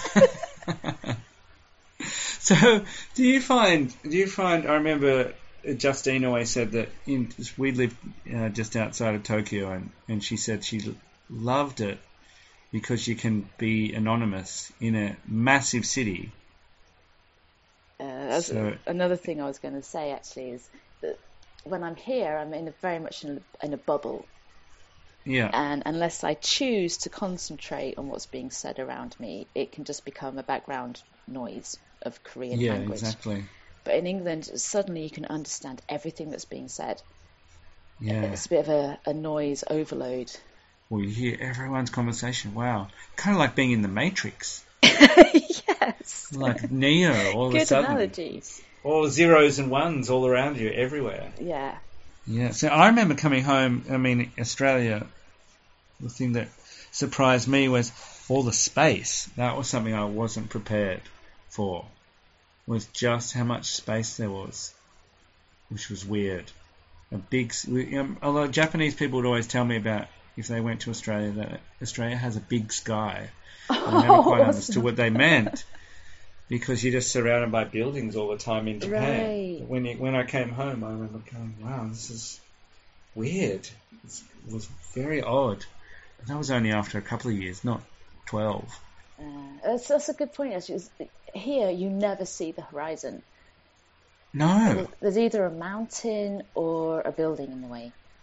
So, do you find? Do you find? I remember Justine always said that in we lived uh, just outside of Tokyo, and, and she said she l- loved it because you can be anonymous in a massive city. Uh, that's So- another thing I was going to say actually is that when I'm here, I'm in a, very much in a, in a bubble. Yeah. And unless I choose to concentrate on what's being said around me, it can just become a background noise of Korean Yeah. language. Exactly. But in England, suddenly you can understand everything that's being said. Yeah. It's a bit of a, a noise overload. Well, you hear everyone's conversation. Wow. Kind of like being in the Matrix. Yes. Like Neo, all of a Good sudden. analogy. All zeros and ones all around you, everywhere. Yeah. Yeah. So I remember coming home. I mean, Australia. The thing that surprised me was all the space. That was something I wasn't prepared for. Was just how much space there was, which was weird. A big. Um, although Japanese people would always tell me about if they went to Australia that Australia has a big sky. I never quite understood what they meant because you're just surrounded by buildings all the time in Japan. Right. When you, when I came home, I remember going, "Wow, this is weird." It's, it was very odd. But that was only after a couple of years, not twelve. Uh, that's, that's a good point, actually. Is here, you never see the horizon. No. There's- There's either a mountain or a building in the way.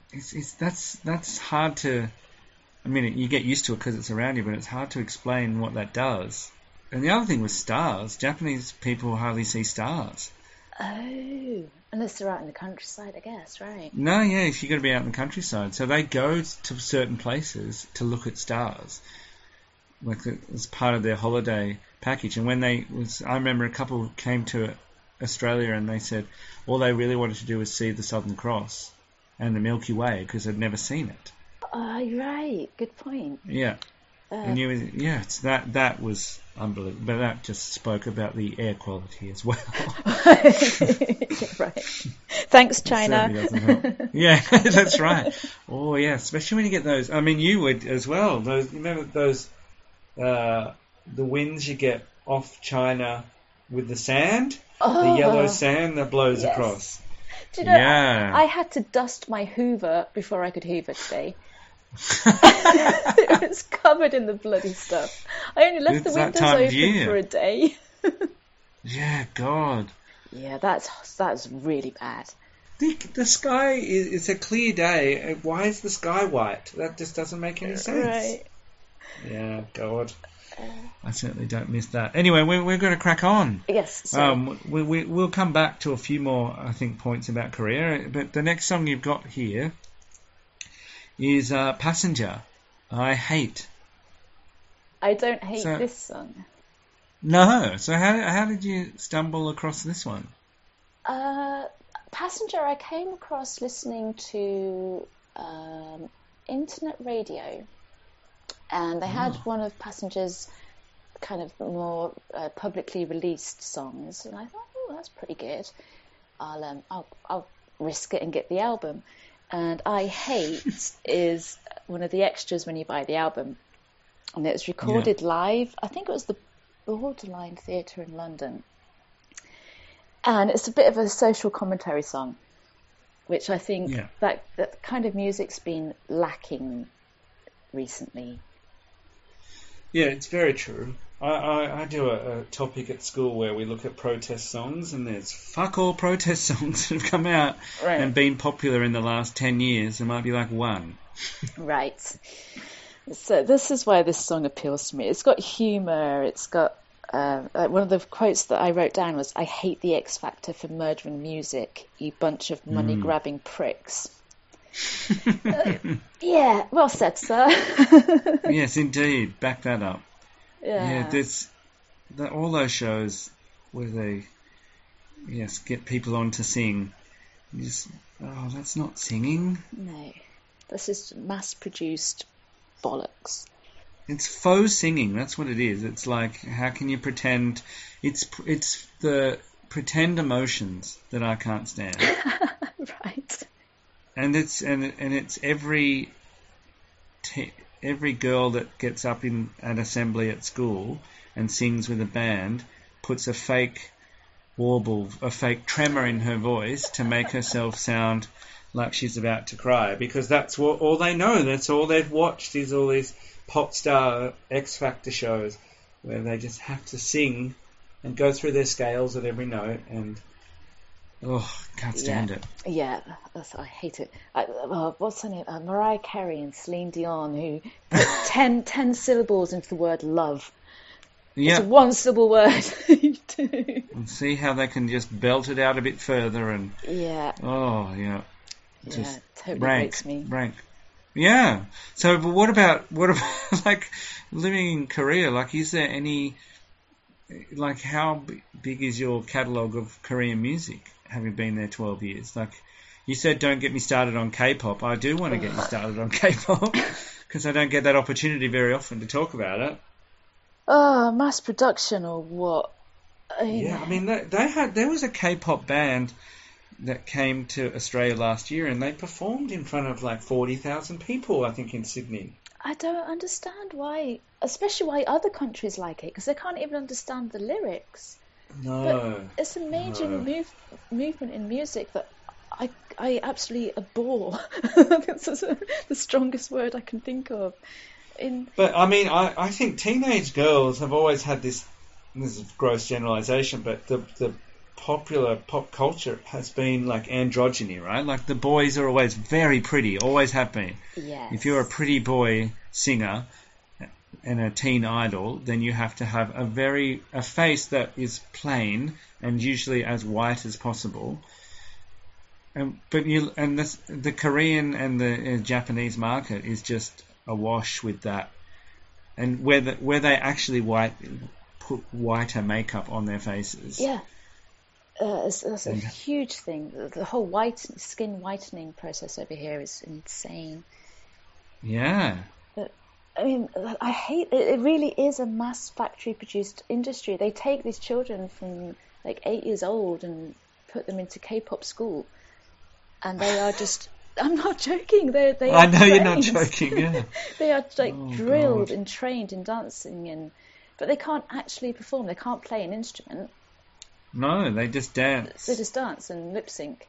it's, it's that's that's hard to. I mean, you get used to it because it's around you, but it's hard to explain what that does. And the other thing was stars. Japanese people hardly see stars. Oh, unless they're out in the countryside, I guess, right? No, yeah, you've got to be out in the countryside. So they go to certain places to look at stars, like as part of their holiday package. And when they was, I remember a couple came to Australia and they said all they really wanted to do was see the Southern Cross and the Milky Way because they'd never seen it. Oh, you're right. Good point. Yeah. Uh, And you, yeah, it's that that was unbelievable. But that just spoke about the air quality as well. Right. Thanks, It China. certainly doesn't help. Yeah, that's right. Oh, yeah, especially when you get those. I mean, you would as well. Those, remember those, uh, the winds you get off China with the sand, Oh, the yellow sand that blows yes. across. Do you know, Yeah. I, I had to dust my Hoover before I could Hoover today. It was covered in the bloody stuff. I only left It's the that windows time of open year. for a day. Yeah, God. Yeah, that's that's really bad. The, the sky is it's a clear day. Why is the sky white? That just doesn't make any sense. Right. Yeah, God. I certainly don't miss that. Anyway, we're, we're going to crack on. Yes. So, Um, we, we, we'll come back to a few more, I think, points about Korea. But the next song you've got here is uh, Passenger. I hate. I don't hate so- this song. No. So how how did you stumble across this one? Uh, Passenger, I came across listening to um, internet radio, and they had Oh. one of Passenger's kind of more uh, publicly released songs, and I thought, oh, that's pretty good. I'll um, I'll I'll risk it and get the album. And I Hate is one of the extras when you buy the album, and it was recorded live. I think it was the Borderline Theatre in London. And it's a bit of a social commentary song, which I think Yeah. that, that kind of music's been lacking recently. Yeah, it's very true. I, I, I do a, a topic at school where we look at protest songs, and there's fuck all protest songs that have come out Right. and been popular in the last ten years. There might be like one. Right. So this is why this song appeals to me. It's got humour. It's got uh, uh, one of the quotes that I wrote down was, "I hate the X Factor for murdering music, you bunch of money-grabbing pricks." uh, yeah, well said, sir. Yes, indeed. Back that up. Yeah. Yeah, there's the, all those shows where they, yes, get people on to sing. You just, oh, that's not singing. No, this is mass-produced bollocks. It's faux singing. That's what it is. It's like, how can you pretend? It's it's the pretend emotions that I can't stand. Right. And it's and and it's every t- every girl that gets up in an assembly at school and sings with a band puts a fake warble, a fake tremor in her voice to make herself sound like she's about to cry, because that's what all they know. That's all they've watched is all these pop star X Factor shows where they just have to sing and go through their scales at every note, and oh, can't stand yeah. it. Yeah, that's, I hate it. I, uh, what's her name? Uh, Mariah Carey and Celine Dion, who put ten, ten syllables into the word love. Yeah. It's a one-syllable word. And see how they can just belt it out a bit further, and Yeah, oh yeah, yeah, just totally rank, breaks me. rank. Yeah. So, but what about what about like living in Korea? Like, is there any like how b- big is your catalogue of Korean music? Having been there twelve years, like you said, don't get me started on K-pop. I do want to get you started on K-pop because I don't get that opportunity very often to talk about it. Oh, mass production or what? I mean, Yeah, I mean they, they had there was a K-pop band that came to Australia last year, and they performed in front of like forty thousand people, I think, in Sydney. I don't understand why, especially why other countries like it, because they can't even understand the lyrics. No, But it's a major no. move, movement in music that I, I absolutely abhor. This is the strongest word I can think of. In but I mean, I, I think teenage girls have always had this. This is gross generalisation, but the the popular pop culture has been like androgyny, right? Like the boys are always very pretty, always have been. Yes. If you're a pretty boy singer and a teen idol, then you have to have a very a face that is plain and usually as white as possible. And but you and this, the Korean and the uh, Japanese market is just awash with that, and where the, where they actually white put whiter makeup on their faces. Yeah. Uh, it's, it's a huge thing. The, the whole white skin whitening process over here is insane. Yeah. But, I mean, I hate it. It really is a mass factory-produced industry. They take these children from like eight years old and put them into K-pop school, and they are just. I'm not joking. They they. Are I know trained. You're not joking. Yeah. They are like Oh, drilled God. and trained in dancing, and but they can't actually perform. They can't play an instrument. No, they just dance. They just dance and lip sync.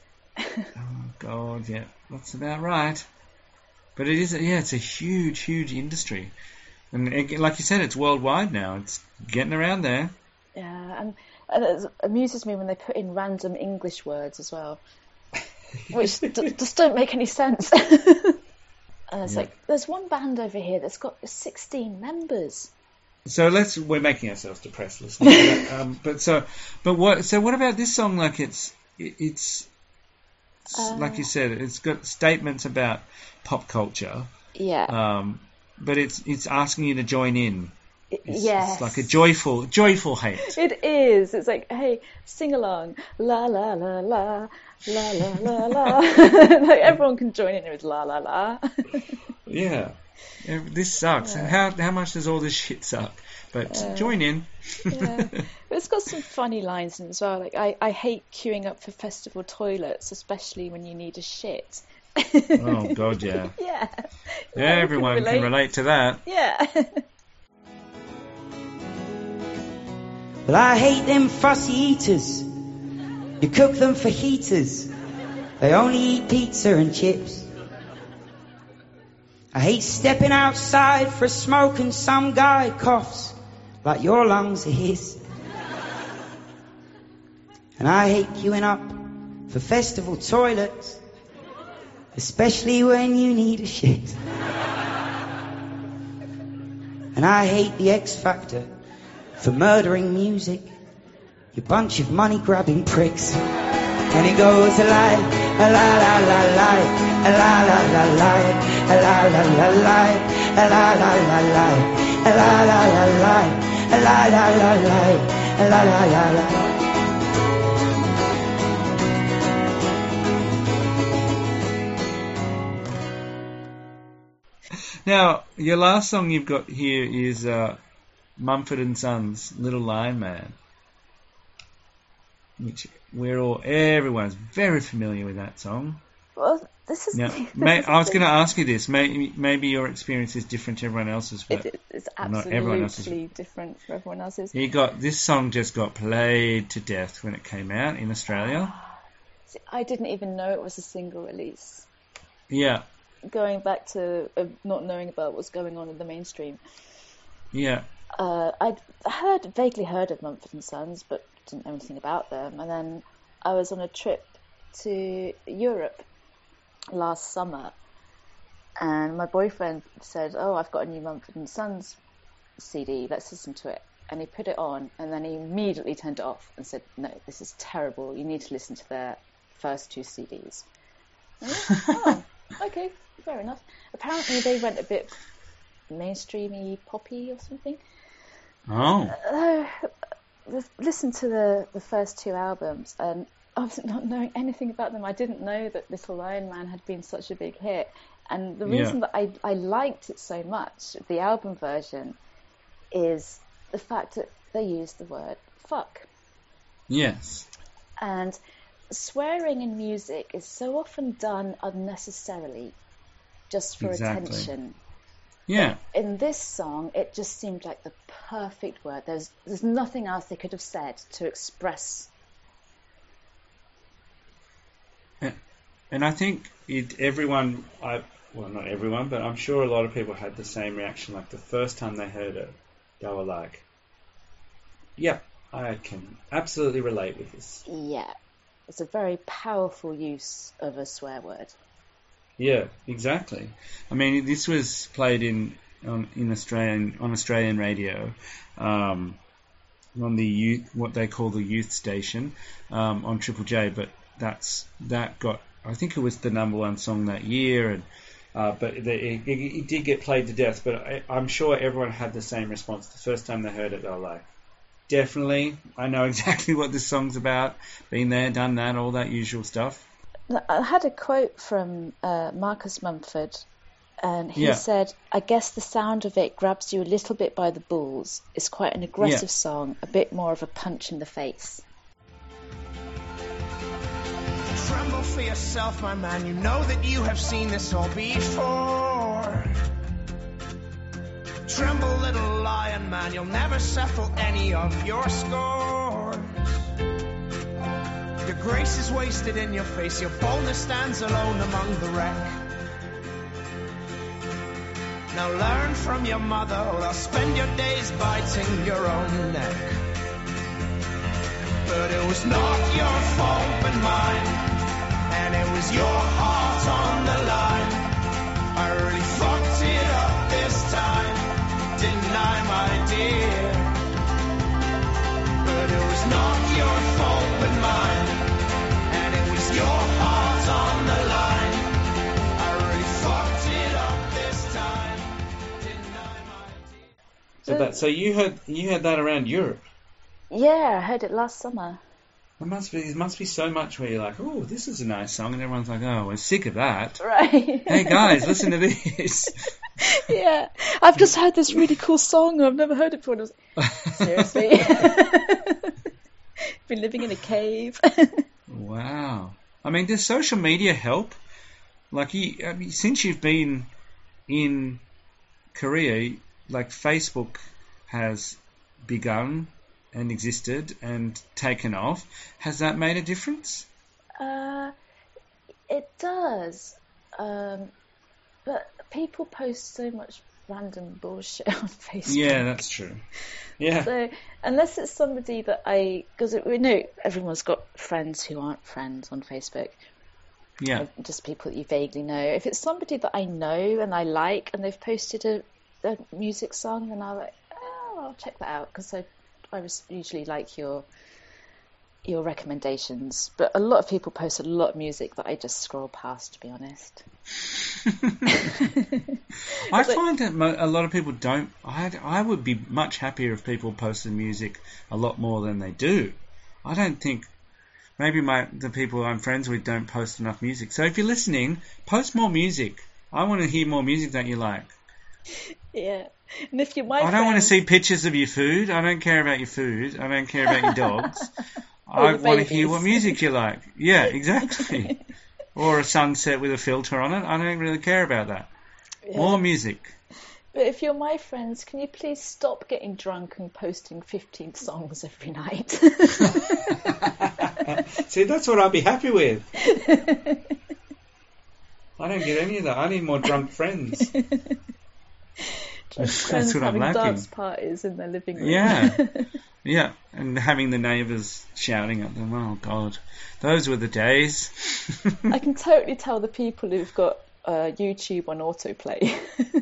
Oh God, yeah, that's about right. But it is, yeah, it's a huge, huge industry, and it, like you said, it's worldwide now. It's getting around there. Yeah, and, and it amuses me when they put in random English words as well, which d- just don't make any sense. And it's Yeah. like, there's one band over here that's got sixteen members. So let's we're making ourselves depressed listening to that. Um, but so, but what? So what about this song? Like it's it, it's Uh, like you said, it's got statements about pop culture. Yeah. Um, but it's it's asking you to join in. It's, yes. it's like a joyful, joyful hate. It is. It's like, hey, sing along. La la la la. La la la la. Like everyone can join in with la la la. Yeah. Yeah, this sucks. And how how much does all this shit suck? But Uh, join in. Yeah. But it's got some funny lines in it as well. Like, I, I hate queuing up for festival toilets, especially when you need a shit. Oh God, yeah. Yeah. Yeah, we everyone can relate to that. Yeah. Well, I hate them fussy eaters. You cook them for heaters. They only eat pizza and chips. I hate stepping outside for a smoke and some guy coughs like your lungs are his. And I hate queuing up for festival toilets, especially when you need a shit. And I hate the X Factor for murdering music, you bunch of money-grabbing pricks. And it goes a lie, a la la la lie, a la la la lie, a la la la lie, a la la la lie, a la la la lie, a la la la lie, a la la la lie. Now, your last song you've got here is uh, Mumford and Sons, Little Lion Man, which we're all, everyone's very familiar with that song. Well, this is. Now, this may, is I was the- going to ask you this. Maybe, maybe your experience is different to everyone else's, but It, it's not everyone else's. absolutely different for everyone else's. You got this song just got played to death when it came out in Australia. See, I didn't even know it was a single release. Yeah, Going back to uh, not knowing about what's going on in the mainstream, yeah, uh, I'd heard vaguely heard of Mumford and Sons, but didn't know anything about them. And then I was on a trip to Europe last summer, and my boyfriend said, "Oh, I've got a new Mumford and Sons C D. Let's listen to it." And he put it on, and then he immediately turned it off and said, "No, this is terrible. You need to listen to their first two C Ds." And I went, oh, okay, fair enough. Apparently, they went a bit mainstreamy, poppy, or something. oh, Uh, listened to the, the first two albums, and I was not knowing anything about them. I didn't know that Little Lion Man had been such a big hit. And the Yeah. reason that I, I liked it so much, the album version, is the fact that they used the word fuck. yes, And swearing in music is so often done unnecessarily, just for Exactly. attention. yeah, In this song, it just seemed like the perfect word. There's there's nothing else they could have said to express. and I think it. Everyone, I well, not everyone, but I'm sure a lot of people had the same reaction. Like the first time they heard it, they were like, "Yep, I can absolutely relate with this. Yeah. It's a very powerful use of a swear word. Yeah, exactly. I mean, this was played in on, in Australian on Australian radio, um, on the youth, what they call the youth station, um, on Triple J. But that's that got, I think it was the number one song that year, and uh, but it, it, it did get played to death. But I, I'm sure everyone had the same response the first time they heard it. They were like, definitely, I know exactly what this song's about. Been there, done that, all that usual stuff. I had a quote from uh, Marcus Mumford, and he Yeah. said, I guess the sound of it grabs you a little bit by the balls. It's quite an aggressive Yeah. song, a bit more of a punch in the face. Tremble for yourself, my man. You know that you have seen this all before. Tremble, little lion man. You'll never settle any of your scores. Your grace is wasted in your face. Your boldness stands alone among the wreck. Now learn from your mother, or I'll spend your days biting your own neck. But it was not your fault but mine, and it was your heart on the line. I really fucked it up this time, didn't I, my dear? But it was not your fault but mine, and it was your heart on the line. I really fucked it up this time, didn't I, my dear? So that so you heard you heard that around Europe. Yeah, I heard it last summer. There must be there must be so much where you're like, oh, this is a nice song, and everyone's like, oh, we're sick of that. Right. Hey guys, listen to this. Yeah, I've just heard this really cool song. I've never heard it before. And I was like, seriously? Been living in a cave. Wow. I mean, does social media help? Like, you, I mean, since you've been in Korea, like Facebook has begun and existed and taken off. Has that made a difference? Uh, it does. Um, but people post so much random bullshit on Facebook. Yeah, that's true. Yeah. So unless it's somebody that I, because we know everyone's got friends who aren't friends on Facebook. Yeah. Or just people that you vaguely know. If it's somebody that I know and I like, and they've posted a, a music song, then I'm like, oh, I'll check that out, because I, I was usually like your your recommendations. But a lot of people post a lot of music that I just scroll past, to be honest. I find that mo- a lot of people don't. I I would be much happier if people posted music a lot more than they do. I don't think. Maybe my the people I'm friends with don't post enough music. So if you're listening, post more music. I want to hear more music that you like. Yeah. And if you're my I don't friend, want to see pictures of your food. I don't care about your food. I don't care about your dogs. Or I your want to hear babies. what music you like. Yeah, exactly. Or a sunset with a filter on it. I don't really care about that. Yeah. More music. But if you're my friends, can you please stop getting drunk and posting fifteen songs every night? See, that's what I'd be happy with. I don't get any of that. I need more drunk friends. Just That's friends what I'm having lacking. dance parties in their living room. Yeah. Yeah, and having the neighbours shouting at them. Oh, God. Those were the days. I can totally tell the people who've got uh, YouTube on autoplay.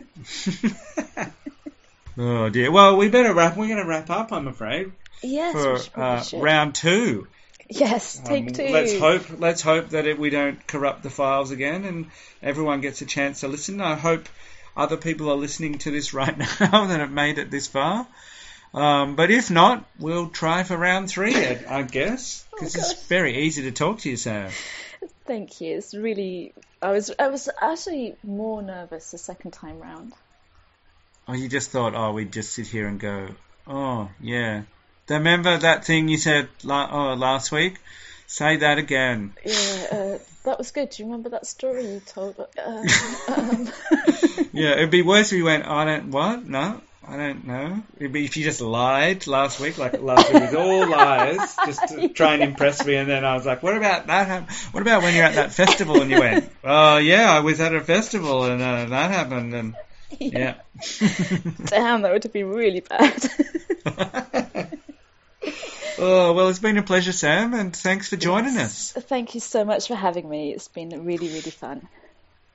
Oh, dear. Well, we better wrap. We're going to wrap up, I'm afraid, Yes, we for should probably uh, should. round two. Yes, take Um, two. Let's hope. Let's hope that it, we don't corrupt the files again, and everyone gets a chance to listen. I hope other people are listening to this right now that have made it this far. Um, but if not, we'll try for round three, I, I guess, because Oh, it's gosh. very easy to talk to you, Sarah. Thank you. It's really. I was. I was actually more nervous the second time round. Oh, you just thought, oh, we'd just sit here and go, oh, yeah. Remember that thing you said la- oh, last week? Say that again. Yeah, uh, that was good. Do you remember that story you told? Uh, um, Yeah, it'd be worse if you went, I don't, what? No, I don't know. It'd be if you just lied last week, like last week was all lies, just to try and impress me, and then I was like, what about that? hap- What about when you're at that festival and you went, oh, yeah, I was at a festival and uh, that happened, and yeah. Damn, that would have been really bad. Oh, well, it's been a pleasure, Sam, and thanks for joining us. Thank you so much for having me. It's been really, really fun.